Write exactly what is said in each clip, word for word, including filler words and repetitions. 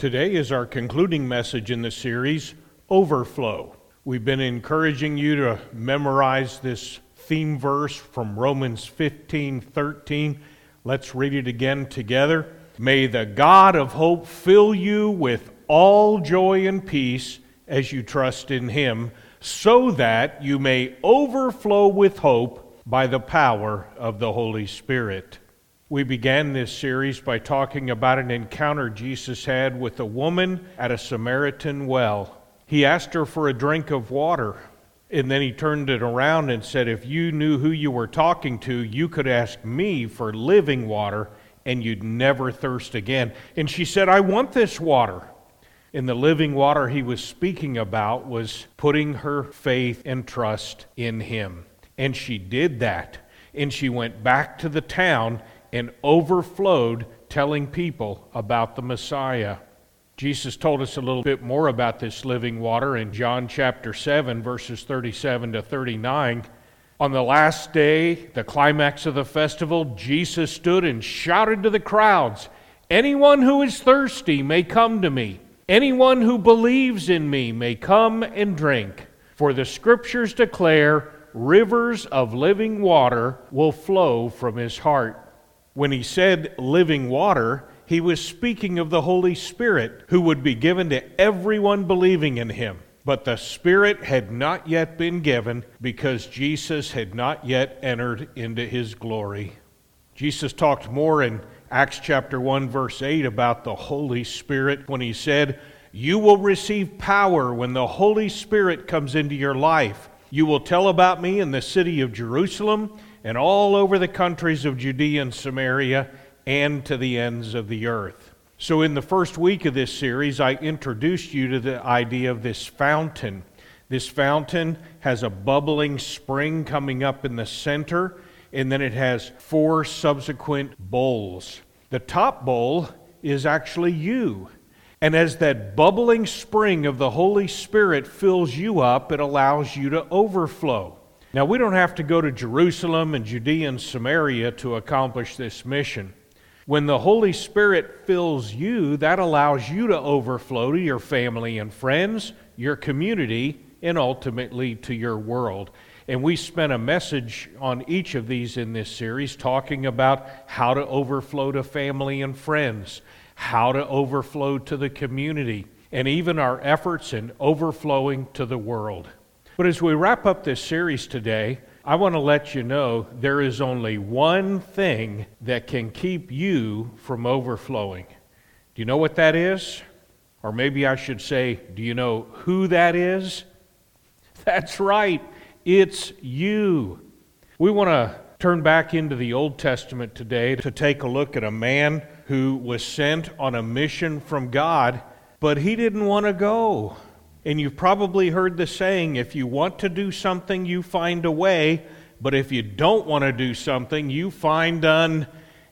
Today is our concluding message in the series, Overflow. We've been encouraging you to memorize this theme verse from Romans fifteen thirteen. Let's read it again together. May the God of hope fill you with all joy and peace as you trust in Him, so that you may overflow with hope by the power of the Holy Spirit. We began this series by talking about an encounter Jesus had with a woman at a Samaritan well. He asked her for a drink of water, and then he turned it around and said, if you knew who you were talking to, you could ask me for living water, and you'd never thirst again. And she said, I want this water. And the living water he was speaking about was putting her faith and trust in Him. And she did that. And she went back to the town and overflowed telling people about the Messiah. Jesus told us a little bit more about this living water in John chapter seven, verses thirty-seven to thirty-nine. On the last day, the climax of the festival, Jesus stood and shouted to the crowds, anyone who is thirsty may come to me. Anyone who believes in me may come and drink. For the Scriptures declare, rivers of living water will flow from his heart. When he said living water, he was speaking of the Holy Spirit, who would be given to everyone believing in him. But the Spirit had not yet been given because Jesus had not yet entered into his glory. Jesus talked more in Acts chapter one, verse eight about the Holy Spirit when he said, you will receive power when the Holy Spirit comes into your life. You will tell about me in the city of Jerusalem and all over the countries of Judea and Samaria and to the ends of the earth. So in the first week of this series, I introduced you to the idea of this fountain. This fountain has a bubbling spring coming up in the center, and then it has four subsequent bowls. The top bowl is actually you. And as that bubbling spring of the Holy Spirit fills you up, it allows you to overflow. Now, we don't have to go to Jerusalem and Judea and Samaria to accomplish this mission. When the Holy Spirit fills you, that allows you to overflow to your family and friends, your community, and ultimately to your world. And we spent a message on each of these in this series talking about how to overflow to family and friends, how to overflow to the community, and even our efforts in overflowing to the world. But as we wrap up this series today, I want to let you know there is only one thing that can keep you from overflowing. Do you know what that is? Or maybe I should say, do you know who that is? That's right, it's you. We want to turn back into the Old Testament today to take a look at a man who was sent on a mission from God, but he didn't want to go. And you've probably heard the saying, if you want to do something, you find a way, but if you don't want to do something, you find an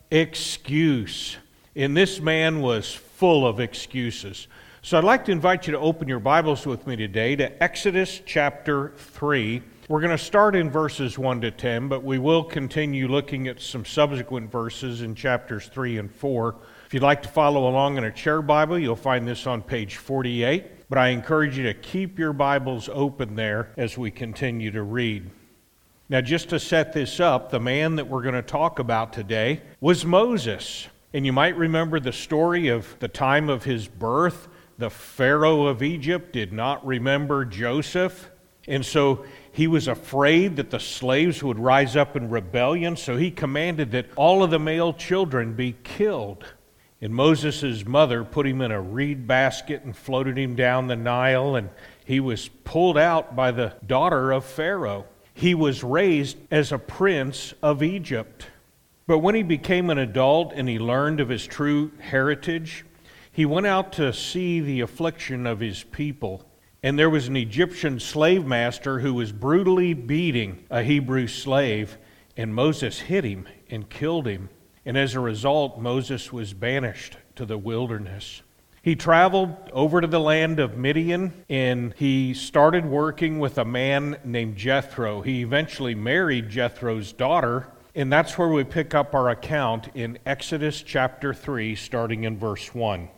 excuse. And this man was full of excuses. So I'd like to invite you to open your Bibles with me today to Exodus chapter three. We're going to start in verses one to ten, but we will continue looking at some subsequent verses in chapters three and four. If you'd like to follow along in a chair Bible, you'll find this on page forty-eight. But I encourage you to keep your Bibles open there as we continue to read. Now, just to set this up, the man that we're going to talk about today was Moses. And you might remember the story of the time of his birth. The Pharaoh of Egypt did not remember Joseph. And so he was afraid that the slaves would rise up in rebellion. So he commanded that all of the male children be killed. And Moses' mother put him in a reed basket and floated him down the Nile, and he was pulled out by the daughter of Pharaoh. He was raised as a prince of Egypt. But when he became an adult and he learned of his true heritage, he went out to see the affliction of his people. And there was an Egyptian slave master who was brutally beating a Hebrew slave, and Moses hit him and killed him. And as a result, Moses was banished to the wilderness. He traveled over to the land of Midian, and he started working with a man named Jethro. He eventually married Jethro's daughter, and that's where we pick up our account in Exodus chapter three, starting in verse one.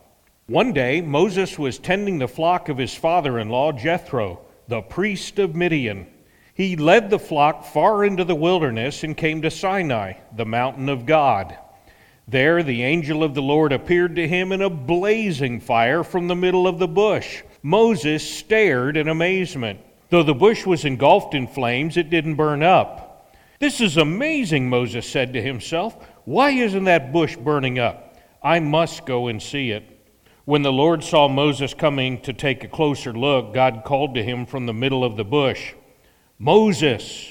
One day, Moses was tending the flock of his father-in-law, Jethro, the priest of Midian. He led the flock far into the wilderness and came to Sinai, the mountain of God. There the angel of the Lord appeared to him in a blazing fire from the middle of the bush. Moses stared in amazement. Though the bush was engulfed in flames, it didn't burn up. "This is amazing," Moses said to himself. "Why isn't that bush burning up? I must go and see it." When the Lord saw Moses coming to take a closer look, God called to him from the middle of the bush, "Moses,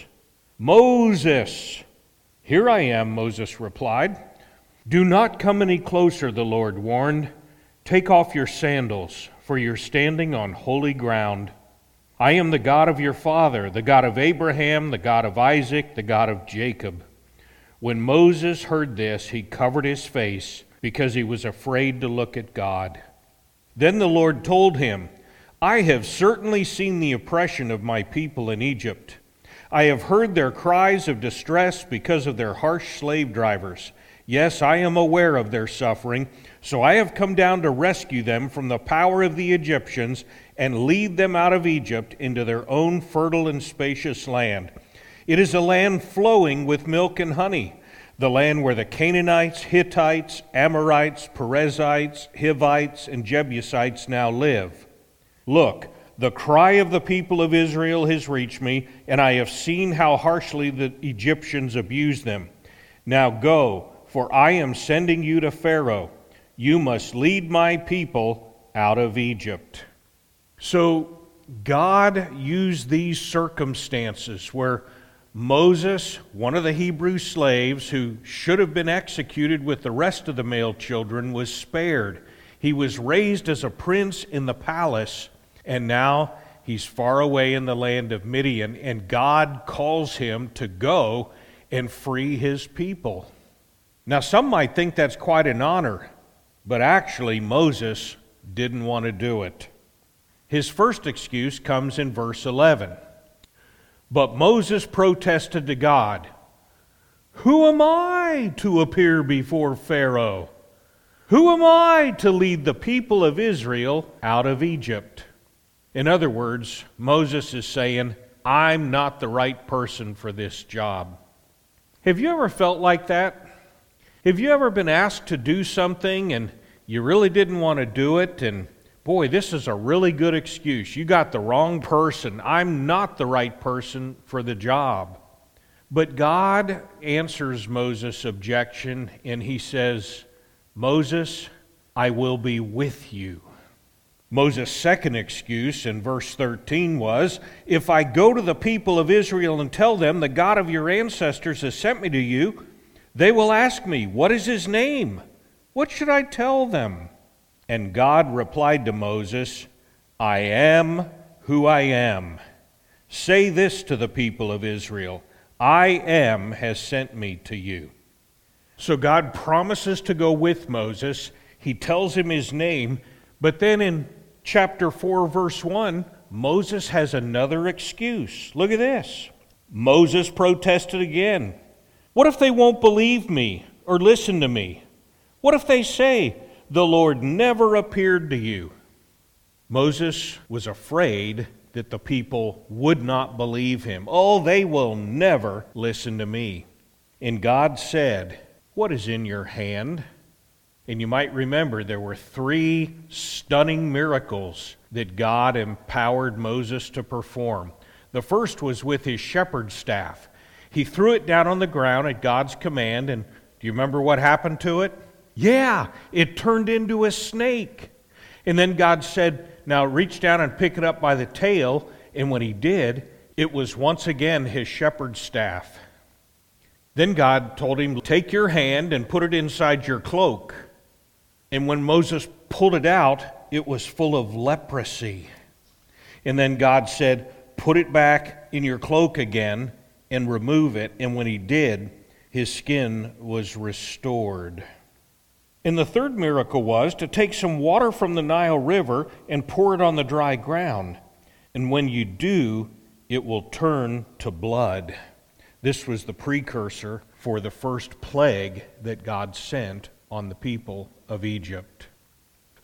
Moses." "Here I am," Moses replied. "Do not come any closer," the Lord warned. "Take off your sandals, for you're standing on holy ground. I am the God of your father, the God of Abraham, the God of Isaac, the God of Jacob." When Moses heard this, he covered his face because he was afraid to look at God. Then the Lord told him, "I have certainly seen the oppression of my people in Egypt. I have heard their cries of distress because of their harsh slave drivers. Yes, I am aware of their suffering, so I have come down to rescue them from the power of the Egyptians and lead them out of Egypt into their own fertile and spacious land. It is a land flowing with milk and honey, the land where the Canaanites, Hittites, Amorites, Perizzites, Hivites, and Jebusites now live. Look, the cry of the people of Israel has reached me, and I have seen how harshly the Egyptians abuse them. Now go, for I am sending you to Pharaoh. You must lead my people out of Egypt." So God used these circumstances where Moses, one of the Hebrew slaves who should have been executed with the rest of the male children, was spared. He was raised as a prince in the palace, and now he's far away in the land of Midian, and God calls him to go and free his people. Now, some might think that's quite an honor, but actually Moses didn't want to do it. His first excuse comes in verse eleven. But Moses protested to God, "Who am I to appear before Pharaoh? Who am I to lead the people of Israel out of Egypt?" In other words, Moses is saying, "I'm not the right person for this job." Have you ever felt like that? Have you ever been asked to do something and you really didn't want to do it, and boy, this is a really good excuse. You got the wrong person. I'm not the right person for the job. But God answers Moses' objection, and he says, "Moses, I will be with you." Moses' second excuse in verse thirteen was, "If I go to the people of Israel and tell them the God of your ancestors has sent me to you, they will ask me, 'What is his name?' What should I tell them?" And God replied to Moses, "I am who I am. Say this to the people of Israel, 'I am has sent me to you.'" So God promises to go with Moses. He tells him his name, but then in chapter four, verse one, Moses has another excuse. Look at this. Moses protested again. "What if they won't believe me or listen to me? What if they say, 'The Lord never appeared to you'?" Moses was afraid that the people would not believe him. "Oh, they will never listen to me." And God said, "What is in your hand?" And you might remember there were three stunning miracles that God empowered Moses to perform. The first was with his shepherd's staff. He threw it down on the ground at God's command, and do you remember what happened to it? Yeah, it turned into a snake. And then God said, "Now reach down and pick it up by the tail." And when he did, it was once again his shepherd's staff. Then God told him, "Take your hand and put it inside your cloak." And when Moses pulled it out, it was full of leprosy. And then God said, "Put it back in your cloak again and remove it." And when he did, his skin was restored. And the third miracle was to take some water from the Nile River and pour it on the dry ground. And when you do, it will turn to blood. This was the precursor for the first plague that God sent on the people of Egypt.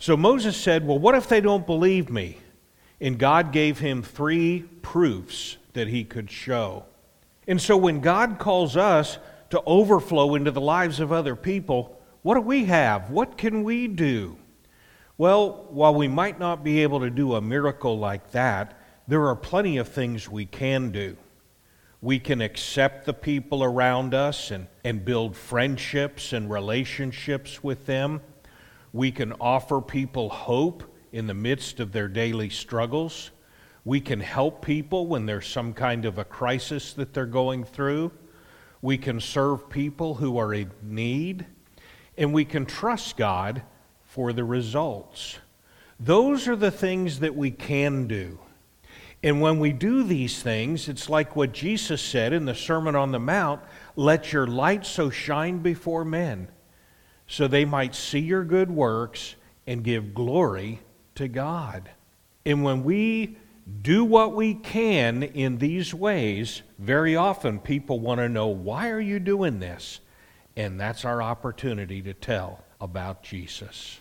So Moses said, well, what if they don't believe me? And God gave him three proofs that he could show. And so when God calls us to overflow into the lives of other people, what do we have? What can we do? Well, while we might not be able to do a miracle like that, there are plenty of things we can do. We can accept the people around us and, and build friendships and relationships with them. We can offer people hope in the midst of their daily struggles. We can help people when there's some kind of a crisis that they're going through. We can serve people who are in need. And we can trust God for the results. Those are the things that we can do. And when we do these things, it's like what Jesus said in the Sermon on the Mount, let your light so shine before men, so they might see your good works and give glory to God. And when we do what we can in these ways, very often people want to know, why are you doing this? And that's our opportunity to tell about Jesus.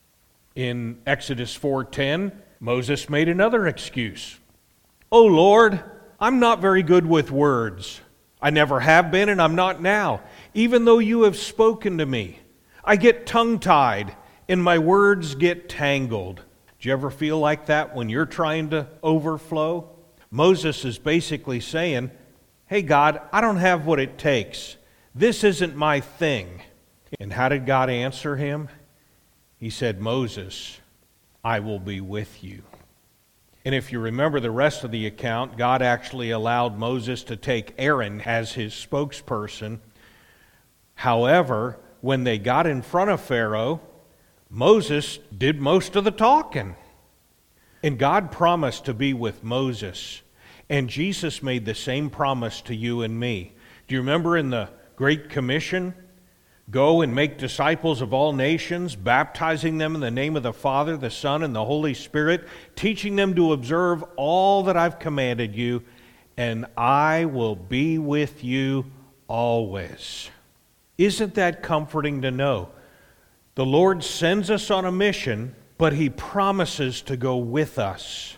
In Exodus four ten, Moses made another excuse. Oh Lord, I'm not very good with words. I never have been and I'm not now, even though you have spoken to me. I get tongue-tied and my words get tangled. Do you ever feel like that when you're trying to overflow? Moses is basically saying, hey God, I don't have what it takes. This isn't my thing. And how did God answer him? He said, Moses, I will be with you. And if you remember the rest of the account, God actually allowed Moses to take Aaron as his spokesperson. However, when they got in front of Pharaoh, Moses did most of the talking. And God promised to be with Moses. And Jesus made the same promise to you and me. Do you remember in the Great Commission? Go and make disciples of all nations, baptizing them in the name of the Father, the Son, and the Holy Spirit, teaching them to observe all that I've commanded you, and I will be with you always. Isn't that comforting to know? The Lord sends us on a mission, but He promises to go with us.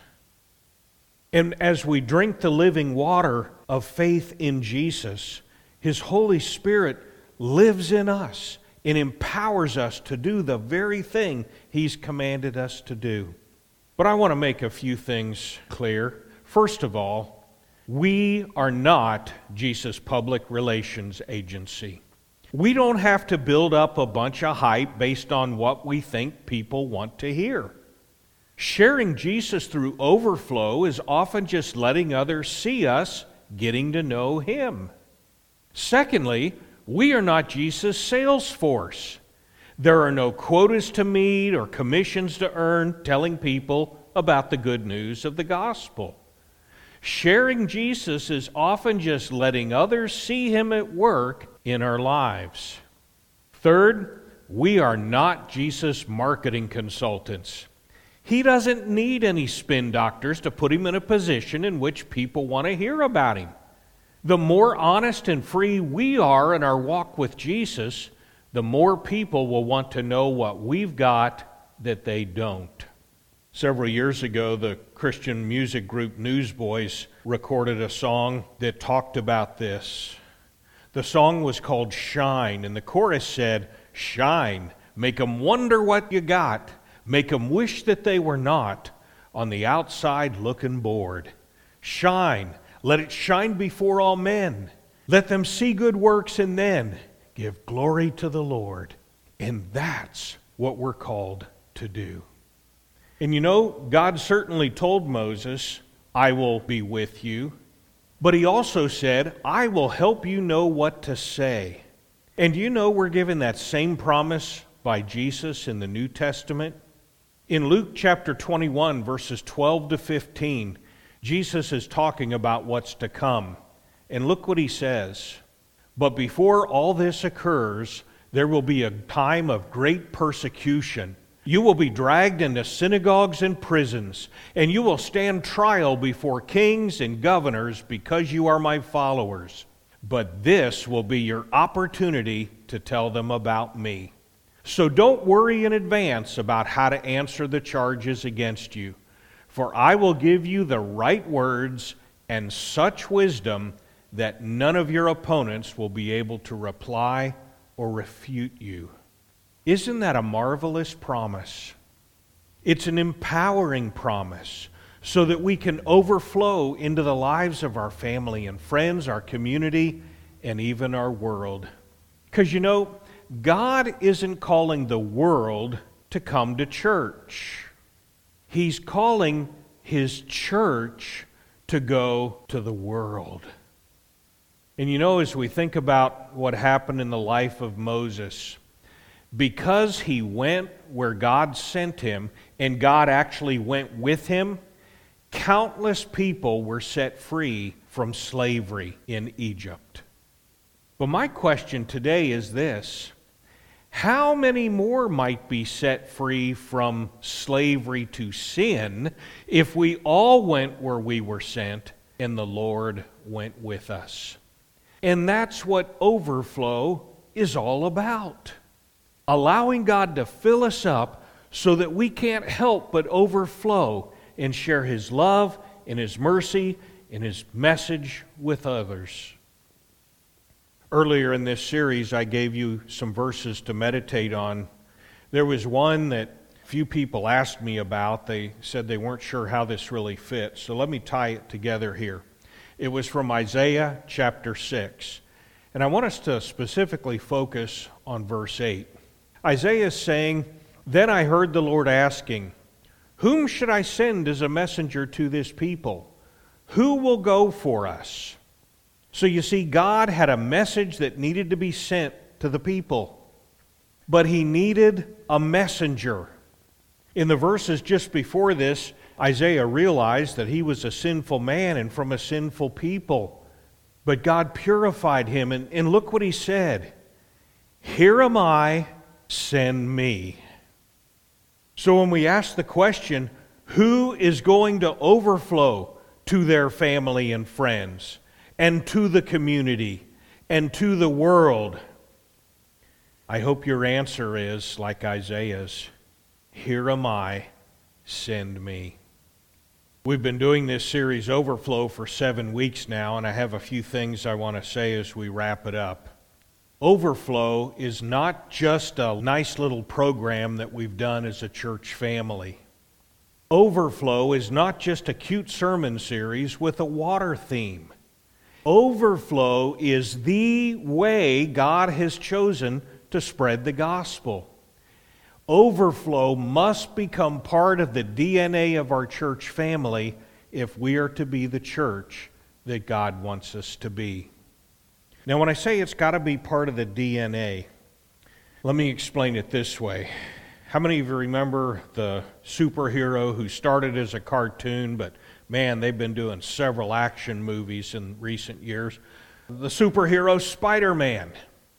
And as we drink the living water of faith in Jesus, His Holy Spirit lives in us and empowers us to do the very thing He's commanded us to do. But I want to make a few things clear. First of all, we are not Jesus' public relations agency. We don't have to build up a bunch of hype based on what we think people want to hear. Sharing Jesus through overflow is often just letting others see us getting to know Him. Secondly, we are not Jesus' sales force. There are no quotas to meet or commissions to earn telling people about the good news of the gospel. Sharing Jesus is often just letting others see Him at work in our lives. Third, we are not Jesus' marketing consultants. He doesn't need any spin doctors to put Him in a position in which people want to hear about Him. The more honest and free we are in our walk with Jesus, the more people will want to know what we've got that they don't. Several years ago, the Christian music group Newsboys recorded a song that talked about this. The song was called Shine, and the chorus said, shine, make 'em wonder what you got, make 'em wish that they were not on the outside looking bored. Shine, let it shine before all men. Let them see good works and then give glory to the Lord. And that's what we're called to do. And you know, God certainly told Moses, I will be with you. But He also said, I will help you know what to say. And you know we're given that same promise by Jesus in the New Testament? In Luke chapter twenty-one, verses twelve to fifteen, Jesus is talking about what's to come. And look what He says. But before all this occurs, there will be a time of great persecution. You will be dragged into synagogues and prisons, and you will stand trial before kings and governors because you are my followers. But this will be your opportunity to tell them about me. So don't worry in advance about how to answer the charges against you, for I will give you the right words and such wisdom that none of your opponents will be able to reply or refute you. Isn't that a marvelous promise? It's an empowering promise so that we can overflow into the lives of our family and friends, our community, and even our world. Because you know, God isn't calling the world to come to church. He's calling His church to go to the world. And you know, as we think about what happened in the life of Moses, because he went where God sent him, and God actually went with him, countless people were set free from slavery in Egypt. But my question today is this: how many more might be set free from slavery to sin if we all went where we were sent and the Lord went with us? And that's what overflow is all about. Allowing God to fill us up so that we can't help but overflow and share His love and His mercy and His message with others. Earlier in this series, I gave you some verses to meditate on. There was one that few people asked me about. They said they weren't sure how this really fits. So let me tie it together here. It was from Isaiah chapter six. And I want us to specifically focus on verse eight. Isaiah is saying, "Then I heard the Lord asking, 'Whom should I send as a messenger to this people? Who will go for us?'" So you see, God had a message that needed to be sent to the people, but He needed a messenger. In the verses just before this, Isaiah realized that he was a sinful man and from a sinful people, but God purified him, and, and look what he said: "Here am I, send me." So when we ask the question, who is going to overflow to their family and friends, and to the community, and to the world? I hope your answer is, like Isaiah's, "Here am I, send me." We've been doing this series Overflow for seven weeks now, and I have a few things I want to say as we wrap it up. Overflow is not just a nice little program that we've done as a church family. Overflow is not just a cute sermon series with a water theme. Overflow is the way God has chosen to spread the gospel. Overflow must become part of the D N A of our church family if we are to be the church that God wants us to be. Now, when I say it's got to be part of the D N A, let me explain it this way. How many of you remember the superhero who started as a cartoon, but man, they've been doing several action movies in recent years? The superhero Spider-Man.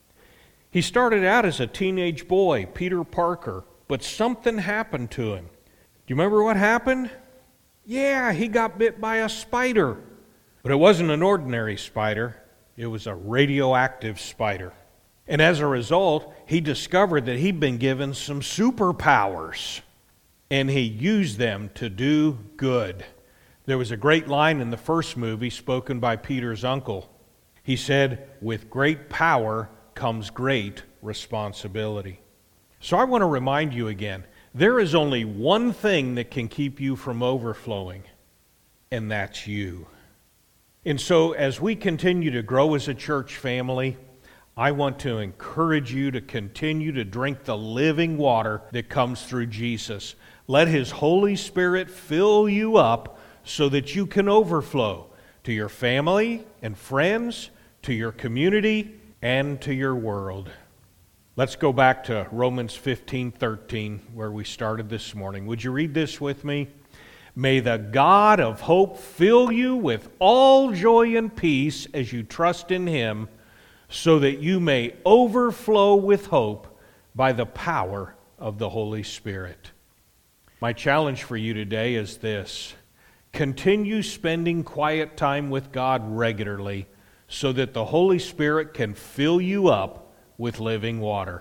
He started out as a teenage boy, Peter Parker, but something happened to him. Do you remember what happened? Yeah, he got bit by a spider. But it wasn't an ordinary spider. It was a radioactive spider. And as a result, he discovered that he'd been given some superpowers, and he used them to do good. There was a great line in the first movie spoken by Peter's uncle. He said, "With great power comes great responsibility." So I want to remind you again, there is only one thing that can keep you from overflowing, and that's you. And so as we continue to grow as a church family, I want to encourage you to continue to drink the living water that comes through Jesus. Let His Holy Spirit fill you up so that you can overflow to your family and friends, to your community, and to your world. Let's go back to Romans fifteen thirteen, where we started this morning. Would you read this with me? "May the God of hope fill you with all joy and peace as you trust in Him, so that you may overflow with hope by the power of the Holy Spirit." My challenge for you today is this: continue spending quiet time with God regularly, so that the Holy Spirit can fill you up with living water.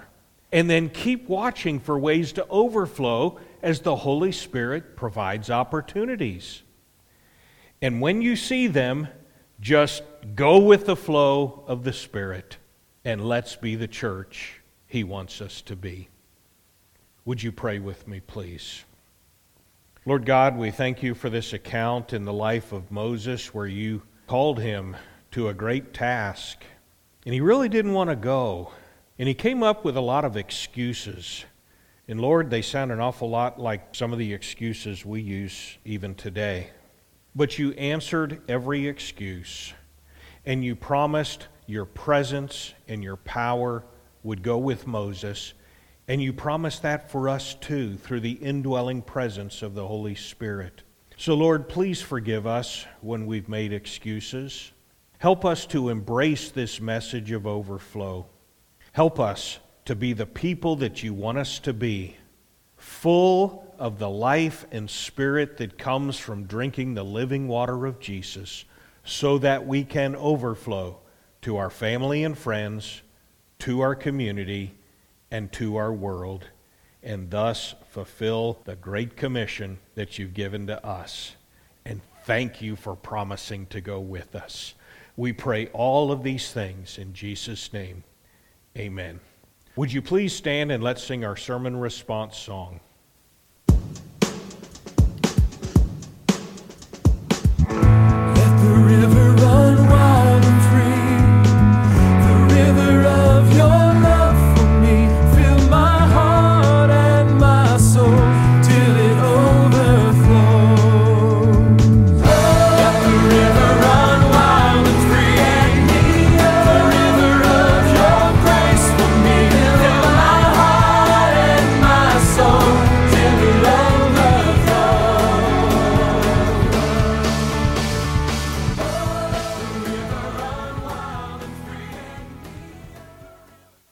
And then keep watching for ways to overflow as the Holy Spirit provides opportunities. And when you see them, just go with the flow of the Spirit, and let's be the church He wants us to be. Would you pray with me, please? Lord God, we thank you for this account in the life of Moses where you called him to a great task, and he really didn't want to go. And he came up with a lot of excuses. And Lord, they sound an awful lot like some of the excuses we use even today. But you answered every excuse, and you promised your presence and your power would go with Moses, and you promised that for us too through the indwelling presence of the Holy Spirit. So Lord, please forgive us when we've made excuses. Help us to embrace this message of overflow. Help us to be the people that you want us to be, full of the life and spirit that comes from drinking the living water of Jesus, so that we can overflow to our family and friends, to our community, and to our world, and thus fulfill the great commission that you've given to us. And thank you for promising to go with us. We pray all of these things in Jesus' name. Amen. Would you please stand and let's sing our sermon response song.